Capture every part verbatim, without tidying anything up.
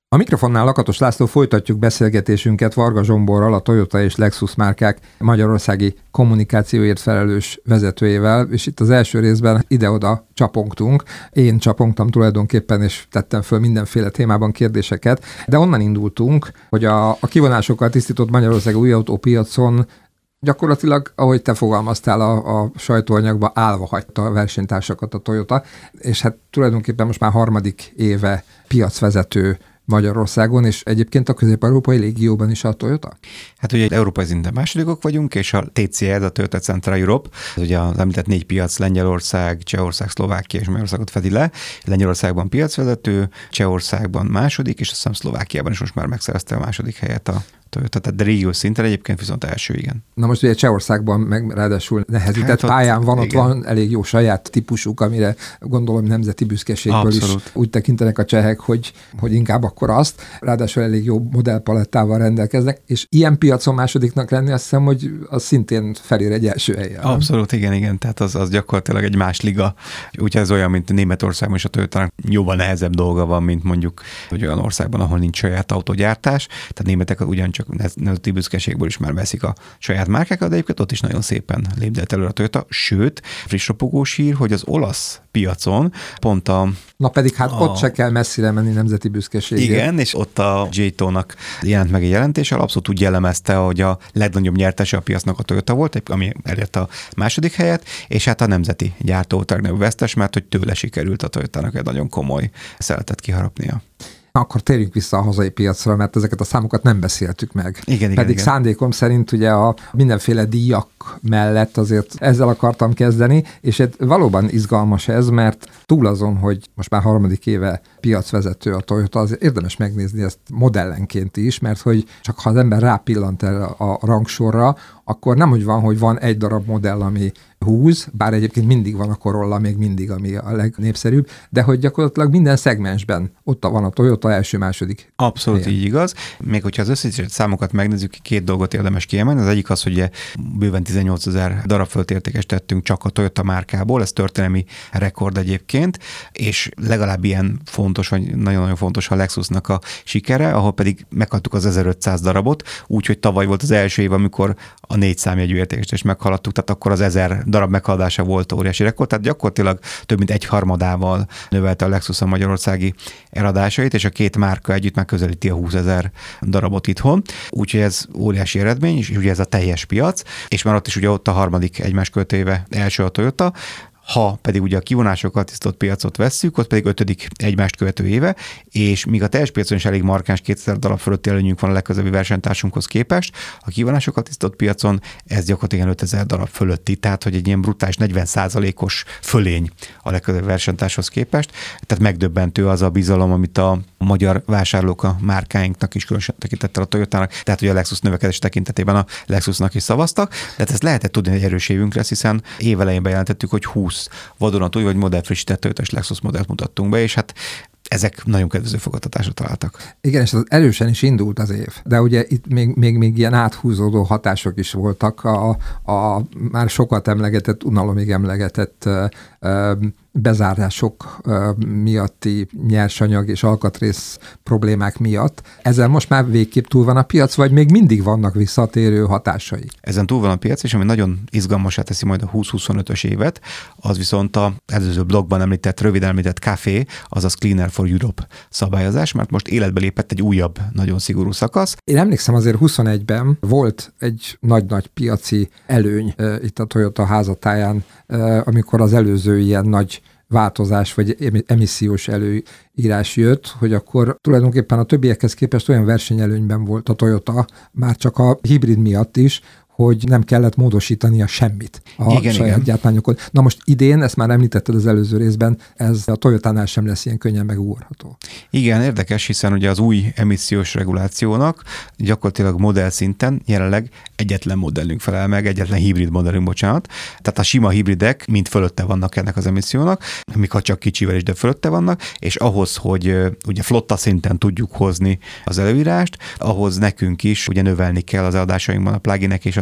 A mikrofonnál Lakatos László, folytatjuk beszélgetésünket Varga Zsomborral, a Toyota és Lexus márkák magyarországi kommunikációért felelős vezetőjével, és itt az első részben ide-oda csapongtunk. Én csapongtam tulajdonképpen, és tettem föl mindenféle témában kérdéseket, de onnan indultunk, hogy a, a kivonásokkal tisztított Magyarország új autópiacon gyakorlatilag, ahogy te fogalmaztál, a, a sajtóanyagba állva hagyta a versenytársakat a Toyota, és hát tulajdonképpen most már harmadik éve piacvezető Magyarországon, és egyébként a közép-európai légióban is a Toyota? Hát ugye európai szinten másodikok vagyunk, és a té cé e, a Toyota Central Europe, az ugye az említett négy piac, Lengyelország, Csehország, Szlovákia és Magyarországot fedi le. Lengyelországban piacvezető, Csehországban második, és azt hiszem Szlovákiában is most már megszerezte a második helyet a Toyota, tehát de régiós szinten egyébként viszont első, igen. Na most ugye Csehországban meg ráadásul nehezített hát ott, pályán van, ott igen. Van elég jó saját típusuk, amire gondolom nemzeti büszkeségből Abszolút. Is úgy tekintenek a csehek, hogy, hogy inkább akkor azt. Ráadásul elég jó modellpalettával rendelkeznek, és ilyen piacon másodiknak lenni, azt hiszem, hogy az szintén felér egy első helyen. Abszolút, igen, igen, tehát az, az gyakorlatilag egy más liga. Úgyhogy ez olyan, mint Németországban, és a Toyotának jóval nehezebb dolga van, mint mondjuk hogy olyan országban, ahol nincs saját autógyártás. Tehát németek ugyancsak csak nemzeti büszkeségből is már veszik a saját márkákat, de egyébként ott is nagyon szépen lépdelt előre a Toyota, sőt, friss ropogós hír, hogy az olasz piacon pont a... Na pedig hát a, ott se kell messzire menni nemzeti büszkeségért. Igen, és ott a J T O-nak jelent meg egy jelentés, abszolút úgy jellemezte, hogy a legnagyobb nyertese a piacnak a Toyota volt, ami elérte a második helyet, és hát a nemzeti gyártó volt a legnagyobb vesztes, mert hogy tőle sikerült a Toyotának egy nagyon komoly szeletet kiharapnia. Akkor térjünk vissza a hazai piacra, mert ezeket a számokat nem beszéltük meg. Igen, Pedig igen, szándékom szerint ugye a mindenféle díjak mellett azért ezzel akartam kezdeni, és valóban izgalmas ez, mert túl azon, hogy most már harmadik éve piacvezető a Toyota, azért érdemes megnézni ezt modellenként is, mert hogy csak ha az ember rápillant erre a rangsorra, akkor nem úgy van, hogy van egy darab modell, ami húz, bár egyébként mindig van a Corolla, még mindig, ami a legnépszerűbb, de hogy gyakorlatilag minden szegmensben ott van a Toyota első-második. Abszolút helyen. Így igaz. Még hogyha az összesített számokat megnézzük, két dolgot érdemes kiemelni. Az egyik az, hogy bőven tizennyolcezer darab föltértékesítettünk csak a Toyota márkából, ez történelmi rekord egyébként, és legalább ilyen fontos, vagy nagyon-nagyon fontos a Lexusnak a sikere, ahol pedig meghaladtuk az ezerötszáz darabot, úgyhogy tavaly volt az első év, amikor a négy számjegyű értékesítést meghaladtuk, tehát akkor az ezer darab meghaladása volt óriási rekord, tehát gyakorlatilag több mint egy harmadával növelte a Lexus a magyarországi eladásait, és a két márka együtt megközelíti a húszezer darabot itthon, úgyhogy ez óriási eredmény, és ugye ez a teljes piac, és már ott is ugye ott a harmadik egymás követőéve első a Toyota. Ha pedig ugye a kivonásokkal tisztított piacot vesszük, ott pedig ötödik egymást követő éve, és míg a teljes piacon is elég markáns kétezer darab fölötti előnyünk van a legközelebbi versenytársunkhoz képest, a kivonásokkal tisztított piacon ez gyakorlatilag ötezer darab fölötti, tehát hogy egy ilyen brutális negyven százalékos fölény a legközelebbi versenytárshoz képest, tehát megdöbbentő az a bizalom, amit a magyar vásárlók a márkáinknak is különösen tekintettel a Toyotának, tehát hogy a Lexus növekedés tekintetében a Lexusnak is szavaztak, de ezt lehetett tudni, hogy erős évünk lesz, hiszen évelején bejelentettük, hogy húsz vadonatúj vagy modellfrissített Toyota-s Lexus modellt mutattunk be, és hát ezek nagyon kedvező fogadtatásra találtak. Igen, és az erősen is indult az év, de ugye itt még, még, még ilyen áthúzódó hatások is voltak, a, a már sokat emlegetett, unalomig emlegetett ö, bezárások ö, miatti nyersanyag és alkatrész problémák miatt. Ezzel most már végképp túl van a piac, vagy még mindig vannak visszatérő hatásai? Ezen túl van a piac, és ami nagyon izgalmassá teszi majd a húsz-huszonötös évet, az viszont az előző blogban említett, röviden említett café, azaz Cleaner for Europe szabályozás, mert most életbe lépett egy újabb, nagyon szigorú szakasz. Én emlékszem, azért huszonegyben volt egy nagy-nagy piaci előny uh, itt a Toyota házatáján, uh, amikor az előző ilyen nagy változás vagy emissziós előírás jött, hogy akkor tulajdonképpen a többiekhez képest olyan versenyelőnyben volt a Toyota, már csak a hibrid miatt is, hogy nem kellett módosítania semmit a igen, saját igen. gyártmányokon. Na most idén, ezt már említetted az előző részben, ez a Toyotánál sem lesz ilyen könnyen megugorható. Igen, érdekes, hiszen ugye az új emissziós regulációnak gyakorlatilag modell szinten jelenleg egyetlen modellünk felel meg, egyetlen hibrid modellünk, bocsánat. Tehát a sima hibridek mind fölötte vannak ennek az emissziónak, míg ha csak kicsivel is, de fölötte vannak, és ahhoz, hogy ugye flotta szinten tudjuk hozni az előírást, ahhoz nekünk is ugye növelni kell az eladásainkban a pluginek és a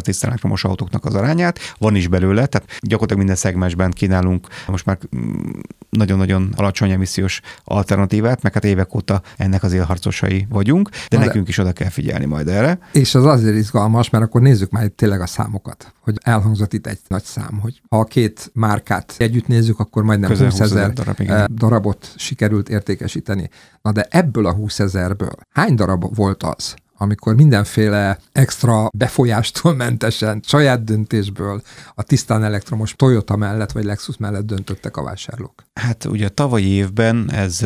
tisztán elektromos autóknak az arányát. Van is belőle, tehát gyakorlatilag minden szegmensben kínálunk most már nagyon-nagyon alacsony emissziós alternatívát, meg hát évek óta ennek az élharcosai vagyunk, de Na nekünk de... is oda kell figyelni majd erre. És az azért izgalmas, mert akkor nézzük már tényleg a számokat, hogy elhangzott itt egy nagy szám, hogy ha a két márkát együtt nézzük, akkor majdnem húszezer darab, darabot sikerült értékesíteni. Na de ebből a húszezerből hány darab volt az, amikor mindenféle extra befolyástól mentesen, saját döntésből a tisztán elektromos Toyota mellett vagy Lexus mellett döntöttek a vásárlók? Hát ugye a tavalyi évben ez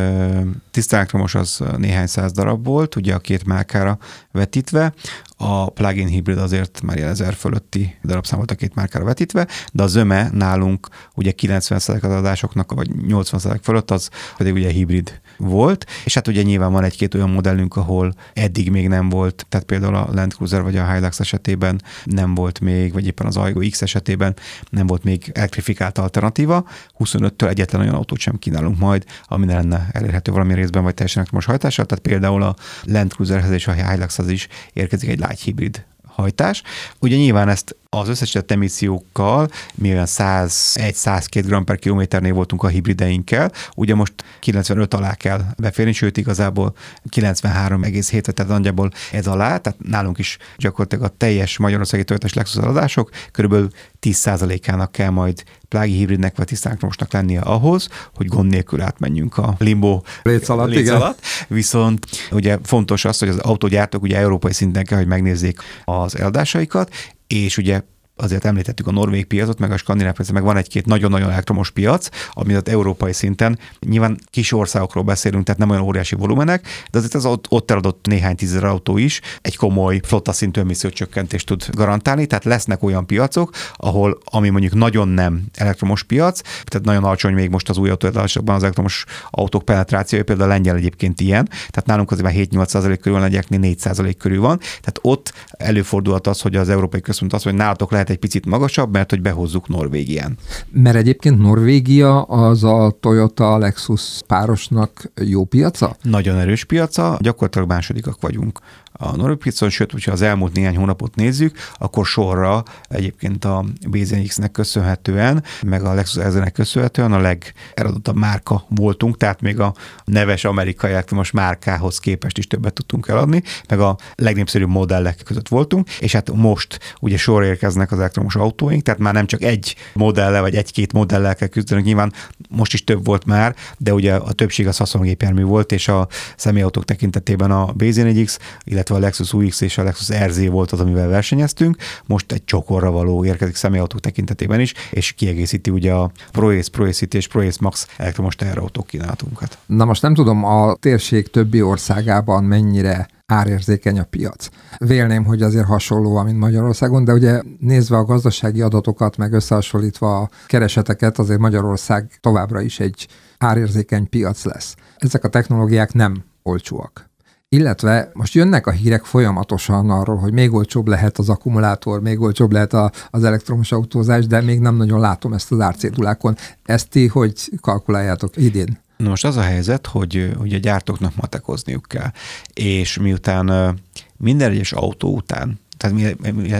tisztán elektromos az néhány száz darab volt, ugye a két márkára vetítve, a plug-in hibrid azért már ilyen ezer fölötti darabszám volt a két márkára vetítve, de a zöme nálunk ugye kilencven százalék az adásoknak, vagy nyolcvan százalék fölött, az pedig ugye hibrid volt, és hát ugye nyilván van egy-két olyan modellünk, ahol eddig még nem volt, tehát például a Land Cruiser vagy a Hilux esetében nem volt még, vagy éppen az Aygo X esetében nem volt még elektrifikált alternatíva, huszonöttől egyetlen olyan autót sem kínálunk majd, ami ne lenne elérhető valamilyen részben, vagy teljesen elektromos hajtással, tehát például a Land Cruiserhez és a Hiluxhoz is érkezik egy light hibrid hajtás. Ugye nyilván ezt az összesített emissziókkal, mi olyan százegy százkettő gram per kilométernél voltunk a hibrideinkkel, ugye most kilencvenöt alá kell beférni, sőt igazából kilencvenhárom egész hét, tehát nagyjából ez alá, tehát nálunk is gyakorlatilag a teljes magyarországi Toyota-s Lexus adások körülbelül tíz százalékának kell majd plug-in hibridnek vagy tisztán elektromosnak lennie ahhoz, hogy gond nélkül átmenjünk a limbo léc alatt. Léc alatt. Viszont ugye fontos az, hogy az autógyártók ugye európai szinten kell, hogy megnézzék az eladásaikat, és ugye azért említettük a norvég piacot, meg a skandináv piacot, meg van egy-két nagyon-nagyon elektromos piac, ami az európai szinten, nyilván kis országokról beszélünk, tehát nem olyan óriási volumenek, de azért az ott, ott eladott néhány tízezer autó is egy komoly flotta szintű emissziócsökkentést tud garantálni, tehát lesznek olyan piacok, ahol, ami mondjuk nagyon nem elektromos piac, tehát nagyon alacsony még most az új autóadásokban az elektromos autók penetrációja, például a lengyel egyébként ilyen, tehát nálunk azért már hét-nyolc százalék körül, a lengyeleknél négy százalék körül van, tehát ott előfordulhat az, hogy az Európai Központ azt mondja, hogy nálatok lehet egy picit magasabb, mert hogy behozzuk Norvégián. Mert egyébként Norvégia az a Toyota Lexus párosnak jó piaca? Nagyon erős piaca, gyakorlatilag másodikak vagyunk a norvég piacon, sőt, hogyha az elmúlt néhány hónapot nézzük, akkor sorra egyébként a bé zé en iksz-nek köszönhetően, meg a Lexus er zé-nek köszönhetően a legeladottabb márka voltunk, tehát még a neves amerikai elektromos márkához képest is többet tudtunk eladni, meg a legnépszerűbb modellek között voltunk, és hát most ugye sorra érkeznek az elektromos autóink, tehát már nem csak egy modellel, vagy egy-két modellel kell küzdenünk, nyilván most is több volt már, de ugye a többség az haszongépjármű volt, és a személyautók tekintetében a bé zé négy iksz, illetve a Lexus u iksz és a Lexus er zé volt az, amivel versenyeztünk. Most egy csokorra való érkezik személyautók tekintetében is, és kiegészíti ugye a ProAce, ProAce City és ProAce Max elektromos teherautók kínálatunkat. Na most nem tudom, a térség többi országában mennyire árérzékeny a piac. Vélném, hogy azért hasonló, mint Magyarországon, de ugye nézve a gazdasági adatokat, meg összehasonlítva a kereseteket, azért Magyarország továbbra is egy árérzékeny piac lesz. Ezek a technológiák nem olcsóak. Illetve most jönnek a hírek folyamatosan arról, hogy még olcsóbb lehet az akkumulátor, még olcsóbb lehet a, az elektromos autózás, de még nem nagyon látom ezt az árcédulákon. Ezt ti hogy kalkuláljátok idén? Na most az a helyzet, hogy ugye a gyártóknak matekozniuk kell, és miután minden egyes autó után, tehát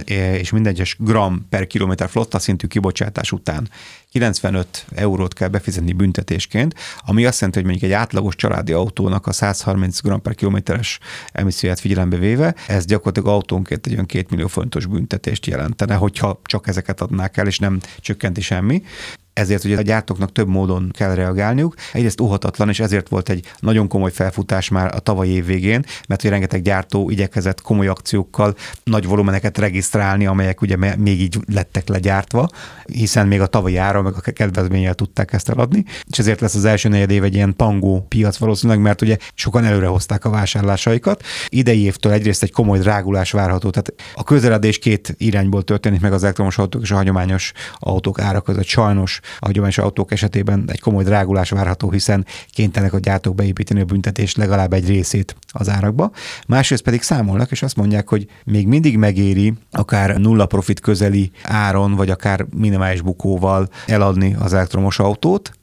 és minden egyes gram per kilométer flotta szintű kibocsátás után kilencvenöt eurót kell befizetni büntetésként, ami azt jelenti, hogy mondjuk egy átlagos családi autónak a száz harminc gram per kilométeres emisszióját figyelembe véve, ez gyakorlatilag autónként egy olyan két millió forintos büntetést jelentene, hogyha csak ezeket adnák el, és nem csökkenti semmi. Ezért ugye a gyártóknak több módon kell reagálniuk. Egyrészt óhatatlan, és ezért volt egy nagyon komoly felfutás már a tavalyi év végén, mert ugye rengeteg gyártó igyekezett komoly akciókkal nagy volumeneket regisztrálni, amelyek ugye még így lettek legyártva, hiszen még a tavalyi ára, meg a kedvezménnyel tudták ezt eladni, és ezért lesz az első negyed év egy ilyen tangó piac valószínűleg, mert ugye sokan előre hozták a vásárlásaikat. Idei évtől egyrészt egy komoly drágulás várható, tehát a közeledés két irányból történik meg az elektromos autók és a hagyományos autók ára között. Sajnos a hagyományos autók esetében egy komoly drágulás várható, hiszen kénytelenek a gyártók beépíteni a büntetés legalább egy részét az árakba. Másrészt pedig számolnak, és azt mondják, hogy még mindig megéri akár nulla profit közeli áron, vagy akár minimális bukóval eladni az elektromos autót,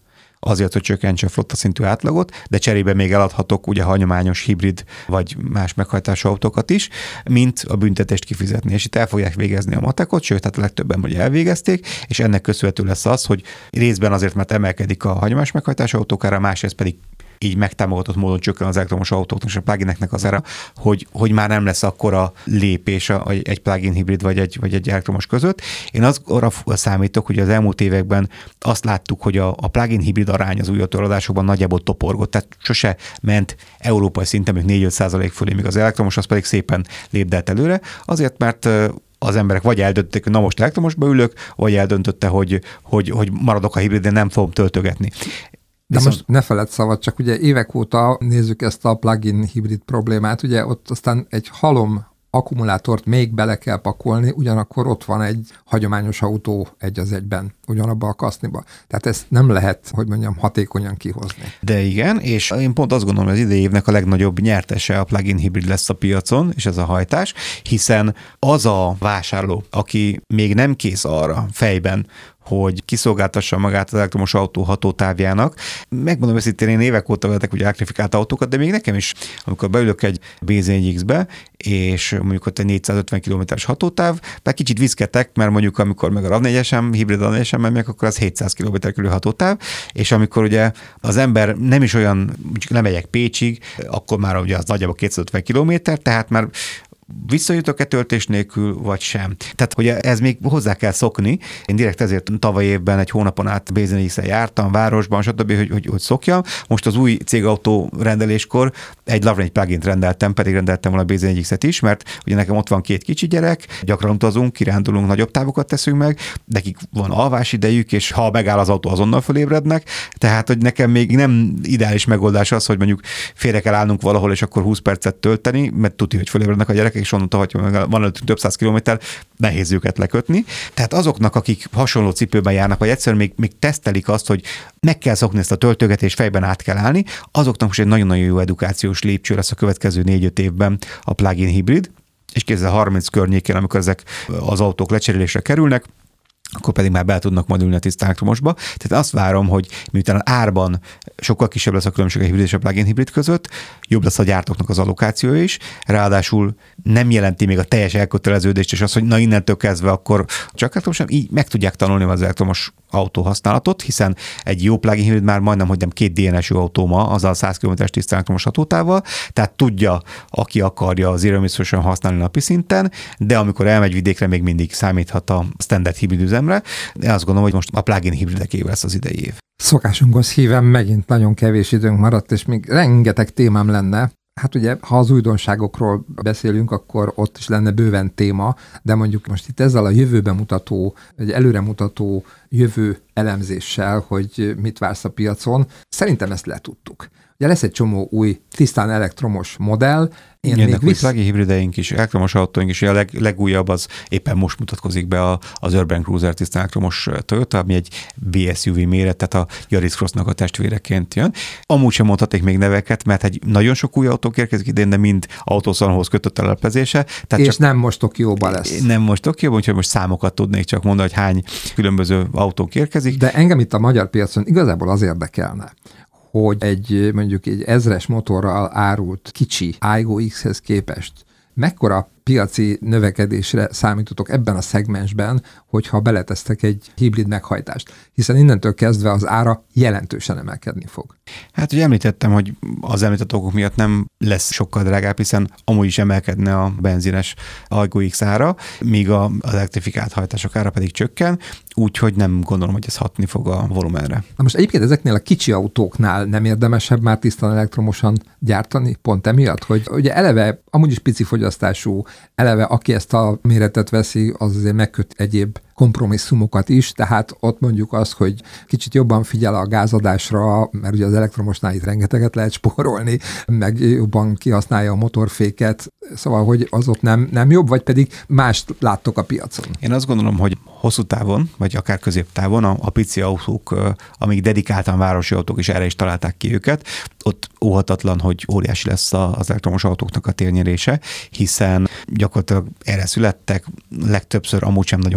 azért, hogy csökkentse a flotta szintű átlagot, de cserébe még eladhatok ugye hagyományos hibrid vagy más meghajtású autókat is, mint a büntetést kifizetni. És itt el fogják végezni a matekot, sőt, tehát a legtöbben ugye elvégezték, és ennek köszönhető lesz az, hogy részben azért, mert emelkedik a hagyományos meghajtású autókára, másrészt pedig így megtámogatott módon csökken az elektromos autóknak és a plugineknek az ára, hogy, hogy már nem lesz akkora lépés a, egy plug-in hibrid vagy egy, vagy egy elektromos között. Én azt arra számítok, hogy az elmúlt években azt láttuk, hogy a, a plug-in hibrid arány az új autóeladásokban nagyjából toporgott, tehát sose ment európai szinten még négy-öt százalék fölé, míg az elektromos az pedig szépen lépdelt előre, azért mert az emberek vagy eldöntötték, hogy na most elektromosba ülök, vagy eldöntötte, hogy, hogy, hogy maradok a hibridén, nem fogom töltögetni. De Viszont... most ne feledd szabad, csak ugye évek óta nézzük ezt a plug-in hibrid problémát, ugye ott aztán egy halom akkumulátort még bele kell pakolni, ugyanakkor ott van egy hagyományos autó egy az egyben, ugyanabba a kaszniba. Tehát ezt nem lehet, hogy mondjam, hatékonyan kihozni. De igen, és én pont azt gondolom, hogy az idei évnek a legnagyobb nyertese a plug-in hibrid lesz a piacon, és ez a hajtás, hiszen az a vásárló, aki még nem kész arra fejben, hogy kiszolgáltassa magát az elektromos autó hatótávjának. Megmondom őszintén, én évek óta vezetek ugye elektrifikált autókat, de még nekem is, amikor beülök egy bé zé négy iksz-be, és mondjuk ott egy négyszázötven kilométeres hatótáv, de kicsit viszketek, mert mondjuk amikor meg a rav négyesem, hibrid rav négyesem megyek, akkor az hétszáz kilométer körül hatótáv, és amikor ugye az ember nem is olyan, mondjuk nem megyek Pécsig, akkor már ugye az nagyjából kétszázötven kilométer, tehát már visszajutok-e töltés nélkül, vagy sem. Tehát, hogy ez még hozzá kell szokni. Én direkt ezért tavaly évben egy hónapon át bé zé négy iksszel jártam, városban, stb., hogy, hogy, hogy szokjam. Most az új cégautó rendeléskor egy Lovrange plugint rendeltem, pedig rendeltem volna a bé zé négy iksz-et is, mert ugye nekem ott van két kicsi gyerek, gyakran utazunk, kirándulunk, nagyobb távokat teszünk meg, nekik van alvás idejük, és ha megáll az autó, azonnal fölébrednek. Tehát, hogy nekem még nem ideális megoldás az, hogy mondjuk félre kell állnunk valahol, és akkor húsz percet tölteni, mert tudja, hogy fölébrednek a gyerekek, és onnantól, hogy van előttünk több száz kilométer, nehéz őket lekötni. Tehát azoknak, akik hasonló cipőben járnak, vagy egyszerűen még, még tesztelik azt, hogy meg kell szokni ezt a töltögetést, fejben át kell állni, azoknak most egy nagyon-nagyon jó edukációs lépcső lesz a következő négy-öt évben a plug-in hibrid, és kétezer-harminc környékén, amikor ezek az autók lecserélésre kerülnek, akkor pedig már be tudnak majd ülni a tiszta elektromosba. Tehát azt várom, hogy miután árban sokkal kisebb lesz a különbség a hibrid és a plug-in hibrid között, jobb lesz a gyártóknak az allokációja is, ráadásul nem jelenti még a teljes elköteleződést, és az, hogy na innentől kezdve akkor csak elektromosan így meg tudják tanulni az elektromos autó használatot, hiszen egy jó plug-in hibrid már majdnem, hogy nem két dé en es-ű autó ma, azzal száz kilométeres tiszta elektromos hatótávval, tehát tudja, aki akarja az zero emission használni napi szinten, de amikor elmegy vidékre, még mindig számíthat a standard hibrid üzemre. Én azt gondolom, hogy most a plug-in hibridekével lesz az idei év. Szokásunkhoz híven megint nagyon kevés időnk maradt, és még rengeteg témám lenne. Hát ugye, ha az újdonságokról beszélünk, akkor ott is lenne bőven téma, de mondjuk most itt ezzel a jövőbe mutató, egy előremutató jövő elemzéssel, hogy mit vársz a piacon, szerintem ezt letudtuk. Ugye lesz egy csomó új, tisztán elektromos modell. Én Jönnek még visz... plug-in hibrideink is, elektromos autóink is, a leg, legújabb az éppen most mutatkozik be a, az Urban Cruiser tisztán elektromos Toyota, ami egy bé es u vé méret, tehát a Yaris Crossnak a testvéreként jön. Amúgy sem mondhaték még neveket, mert egy nagyon sok új autó érkezik idén, de mind autószalonhoz kötött a lelepezése. És csak nem most Tokióban lesz. Nem most Tokióban, úgyhogy most számokat tudnék csak mondani, hogy hány különböző autók érkezik. De engem itt a magyar piacon igazából az érdekelne, hogy egy mondjuk egy ezres motorral árult kicsi Aygo X-hez képest mekkora piaci növekedésre számítotok ebben a szegmensben, hogyha beletesztek egy hibrid meghajtást, hiszen innentől kezdve az ára jelentősen emelkedni fog. Hát ugye említettem, hogy az említett okok miatt nem lesz sokkal drágább, hiszen amúgy is emelkedne a benzines Aygo X ára, míg az elektrifikált hajtások ára pedig csökken, úgyhogy nem gondolom, hogy ez hatni fog a volumenre. Na most egyébként ezeknél a kicsi autóknál nem érdemesebb már tisztán elektromosan gyártani, pont emiatt, hogy ugye eleve amúgy is pici fogyasztású, eleve aki ezt a méretet veszi, az azért megköt egyéb kompromisszumokat is, tehát ott mondjuk az, hogy kicsit jobban figyel a gázadásra, mert ugye az elektromosnál itt rengeteget lehet spórolni, meg jobban kihasználja a motorféket, szóval, hogy az ott nem, nem jobb, vagy pedig mást láttok a piacon? Én azt gondolom, hogy hosszú távon, vagy akár középtávon a, a pici autók, amik dedikáltan városi autók, és erre is találták ki őket, ott óhatatlan, hogy óriási lesz az elektromos autóknak a térnyerése, hiszen gyakorlatilag erre születtek, legtöbbször amúgy sem nagyon hagyják el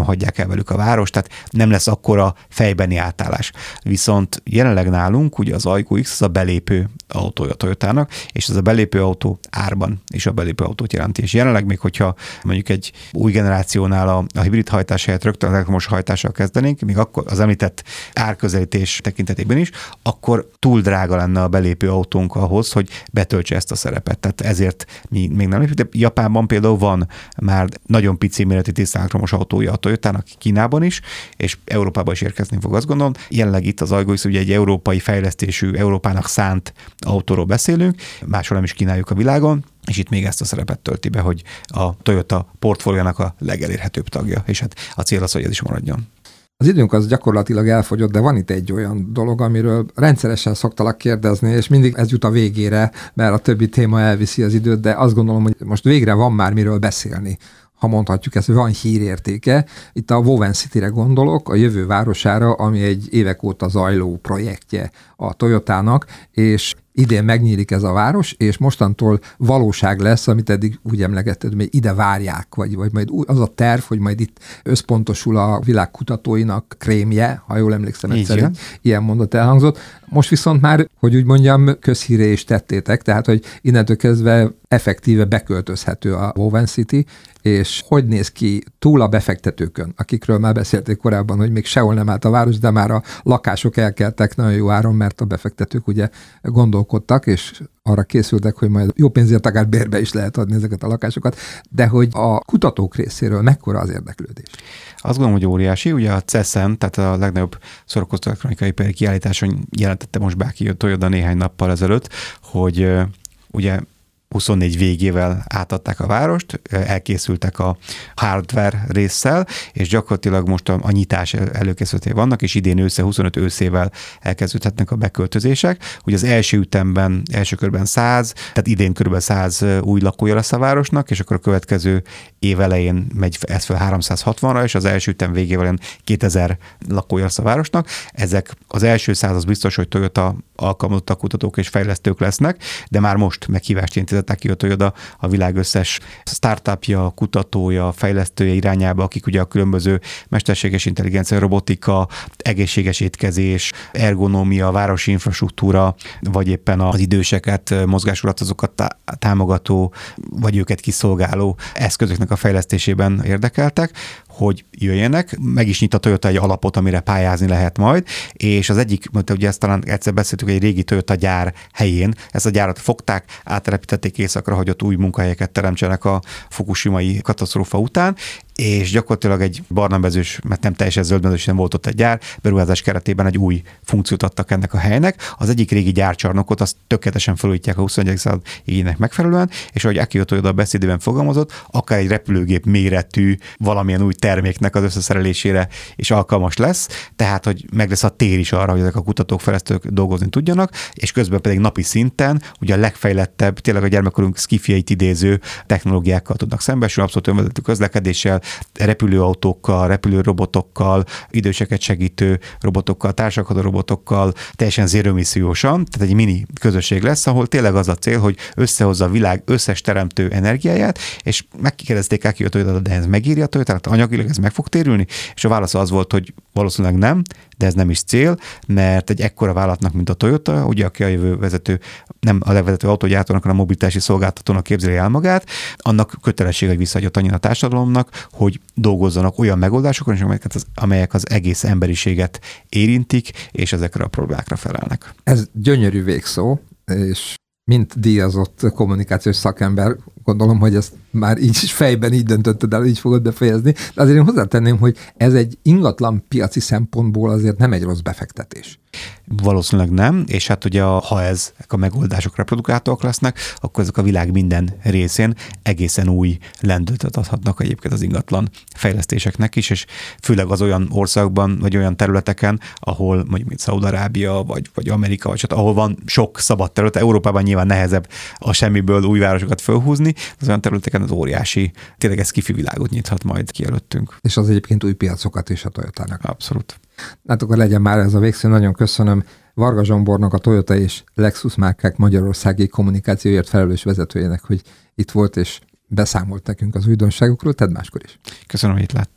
velük a város, tehát nem lesz akkora fejbeni átállás. Viszont jelenleg nálunk ugye az Aygo X az a belépő autója a Toyotának, és ez a belépő autó árban is a belépő autót jelenti. És jelenleg még, hogyha mondjuk egy új generációnál a, a hibrid hajtás helyett rögtön elektromos hajtással kezdenénk, még akkor az említett árközelítés tekintetében is, akkor túl drága lenne a belépő autónk ahhoz, hogy betöltse ezt a szerepet. Tehát ezért mi még nem lépjük, de Japánban például van már nagyon pici méretű tisztán elektromos autója a Toyotának, Kínában is, és Európában is érkezni fog, azt gondolom. Jelenleg itt az Aygo X ugye egy európai fejlesztésű, Európának szánt autóról beszélünk, máshol nem is kínáljuk a világon, és itt még ezt a szerepet tölti be, hogy a Toyota portfóliónak a legelérhetőbb tagja, és hát a cél az, hogy ez is maradjon. Az időnk az gyakorlatilag elfogyott, de van itt egy olyan dolog, amiről rendszeresen szoktalak kérdezni, és mindig ez jut a végére, mert a többi téma elviszi az időt, de azt gondolom, hogy most végre van már miről beszélni. Ha mondhatjuk ezt, hogy van hírértéke. Itt a Woven City-re gondolok, a jövő városára, ami egy évek óta zajló projektje a Toyotának, és idén megnyílik ez a város, és mostantól valóság lesz, amit eddig úgy emlegetted, hogy ide várják, vagy, vagy majd az a terv, hogy majd itt összpontosul a világ kutatóinak krémje, ha jól emlékszem, egyszer ilyen mondat elhangzott. Most viszont már, hogy úgy mondjam, közhíré is tettétek, tehát, hogy innentől kezdve effektíve beköltözhető a Woven City, és hogy néz ki túl a befektetőkön, akikről már beszélték korábban, hogy még sehol nem állt a város, de már a lakások elkeltek nagyon jó áron, mert a befektetők ugye gondolkodtak, és arra készültek, hogy majd jó pénzért akár bérbe is lehet adni ezeket a lakásokat, de hogy a kutatók részéről mekkora az érdeklődés? Azt gondolom, hogy óriási. Ugye a C E S Z-en, tehát a legnagyobb szórakoztató elektronikai ipari kiállításon jelentette most Báki Toyoda néhány nappal ezelőtt, hogy ugye huszonnégy végével átadták a várost, elkészültek a hardware résszel, és gyakorlatilag most a, a nyitás előkészületei vannak, és idén ősze, huszonöt őszével elkezdődhetnek a beköltözések. Ugye az első ütemben, első körben száz, tehát idén körülbelül száz új lakója lesz a városnak, és akkor a következő év elején megy ez fel háromszázhatvanra, és az első ütem végével kétezer lakója lesz a városnak. Ezek az első száz az biztos, hogy Toyota alkalmazottak, kutatók és fejlesztők lesznek, de már most meghívást intézettek ki a Toyota a világ összes startupja, kutatója, fejlesztője irányába, akik ugye a különböző mesterséges intelligencia, robotika, egészséges étkezés, ergonómia, városi infrastruktúra, vagy éppen az időseket, mozgásoratozokat támogató, vagy őket kiszolgáló eszközöknek a fejlesztésében érdekeltek, hogy jöjjenek. Meg is nyit a Toyota egy alapot, amire pályázni lehet majd, és az egyik, mondta, ugye ezt talán egyszer beszéltük, egy régi Toyota gyár helyén, ezt a gyárat fogták, áttelepítették északra, hogy ott új munkahelyeket teremtsenek a fukushimai katasztrófa után, és gyakorlatilag egy barnamezős, mert nem teljesen zöldmezős, nem volt ott egy gyár, beruházás keretében egy új funkciót adtak ennek a helynek. Az egyik régi gyárcsarnokot azt tökéletesen felújítják a huszonegyedik század igénynek megfelelően, és ahogy Akio Toyoda a beszédében fogalmazott, akár egy repülőgép méretű valamilyen új terméknek az összeszerelésére is alkalmas lesz, tehát hogy meg lesz a tér is arra, hogy ezek a kutatók, fejlesztők dolgozni tudjanak, és közben pedig napi szinten ugye a legfejlettebb, tényleg a gyermekkorunk szkifiait idéző technológiákkal tudnak szembesülni, abszolút önvezető közlekedéssel, repülőautókkal, repülőrobotokkal, időseket segítő robotokkal, társalkodó robotokkal, teljesen zéromissziósan, tehát egy mini közösség lesz, ahol tényleg az a cél, hogy összehozza a világ összes teremtő energiáját, és megkérdezték el ki a Toyota, de ez megírja a Toyota, anyagilag ez meg fog térülni, és a válasz az volt, hogy valószínűleg nem, de ez nem is cél, mert egy ekkora vállalatnak, mint a Toyota, ugye aki a jövő vezető, nem a legvezető autógyártónak, hanem a mobilitási szolgáltatónak képzeli el magát, annak kötelessége, hogy visszaadja annyira a társadalomnak, hogy dolgozzanak olyan megoldásokon, amelyek az, amelyek az egész emberiséget érintik, és ezekre a problémákra felelnek. Ez gyönyörű végszó, és mint díjazott kommunikációs szakember, gondolom, hogy ezt már így is fejben így döntötted el, így fogod befejezni. De azért én hozzátenném, hogy ez egy ingatlan piaci szempontból azért nem egy rossz befektetés. Valószínűleg nem, és hát ugye ha ezek a megoldások reprodukáltóak lesznek, akkor ezek a világ minden részén egészen új lendületet adhatnak egyébként az ingatlan fejlesztéseknek is, és főleg az olyan országban, vagy olyan területeken, ahol mondjuk mint Szaúd-Arábia, vagy, vagy Amerika, vagy ahol van sok szabad terület, Európában nyilván nehezebb a semmiből új városokat fölhúzni, az olyan területeken az óriási, tényleg ez kifi világot nyithat majd ki előttünk. És az egyébként új piacokat is a Toyotának. Abszolút. Hát akkor legyen már ez a végszó. Nagyon köszönöm Varga Zsombornak, a Toyota és Lexus márkák magyarországi kommunikációért felelős vezetőjének, hogy itt volt és beszámolt nekünk az újdonságokról. Tedd máskor is. Köszönöm, hogy itt láttam.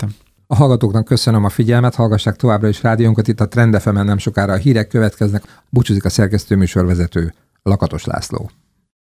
A hallgatóknak köszönöm a figyelmet, hallgassák továbbra is rádiónkat, itt a Trend ef emen nem sokára a hírek következnek. Búcsúzik a szerkesztő műsorvezető, Lakatos László.